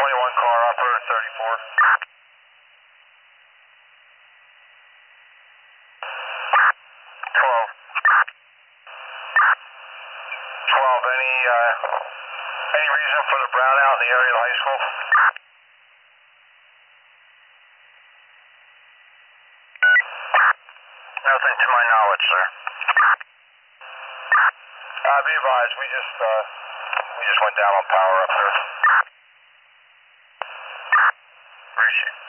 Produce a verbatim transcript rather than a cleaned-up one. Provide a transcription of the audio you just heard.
only one car, operator thirty-four. twelve. twelve, any, uh, any reason for the brownout in the area of the high school? Nothing to my knowledge, sir. Uh, be advised, we just, uh, we just went down on power up there. Appreciate it.